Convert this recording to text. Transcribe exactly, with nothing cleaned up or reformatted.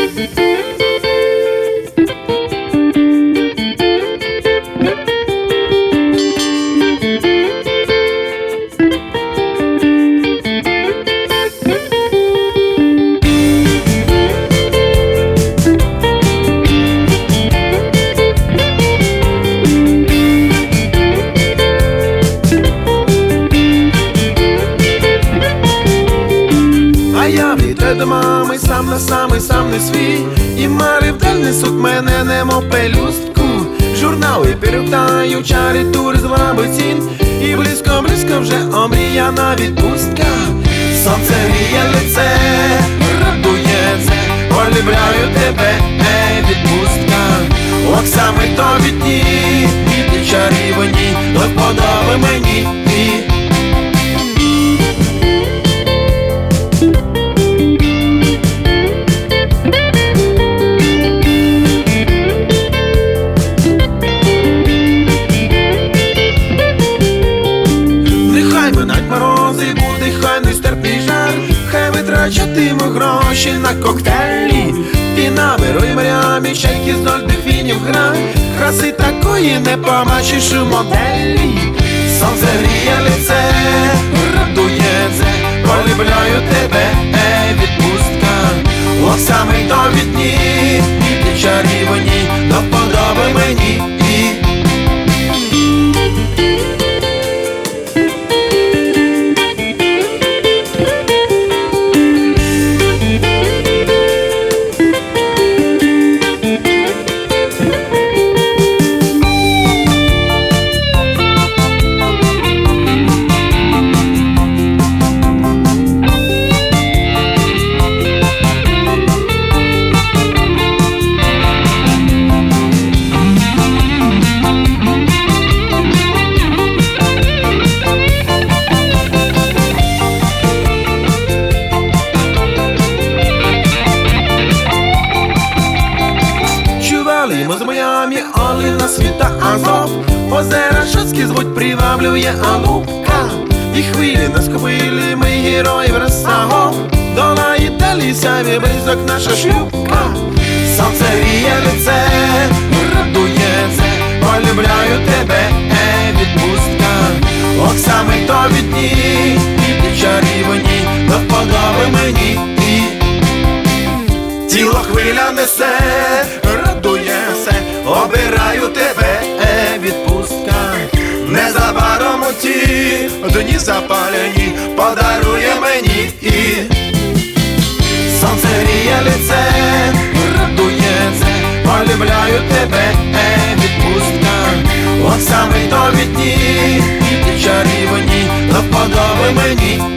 До мами сам на самий сам не свій, і мари вдаль несуть мене, немов пелюстку. Журнали перевтаю, чарі тур звабить цін, і близько-близько вже омріяна відпустка. Сонце гріє лице, радується, полюбляю тебе, ей, відпустка. Оксами тобі дні, і ти чарівні, до вподоби мені. Витрачатиму гроші на коктейлі, і наберу й морями чайки з дельфінів гра. Краси такої не побачиш у моделі. Сонце гріє лице, радується, полюбляю тебе, ей, відпустка. Оксами тобі дні, і ти чарівні, до вподоби мені. Ми з Майамі, Олина, світа Азов, озера шацькі звуть, приваблює Алубка. І хвилі на хвилі, ми героїв розсагов, долає далі сяві близок наша шлюбка. Сонце гріє лице, радується, полюбляю тебе, ей, відпустка. Оксами тобі дні, і ти чарівні, до вподоби мені. Тіло хвиля несе, радується, обираю тебе, е, відпустка. Незабаром у ті дні запалені подарує мені. Сонце гріє лице, радується, полюбляю тебе, е, відпустка. От саме тобі дні, і ти чарівні, до вподоби мені.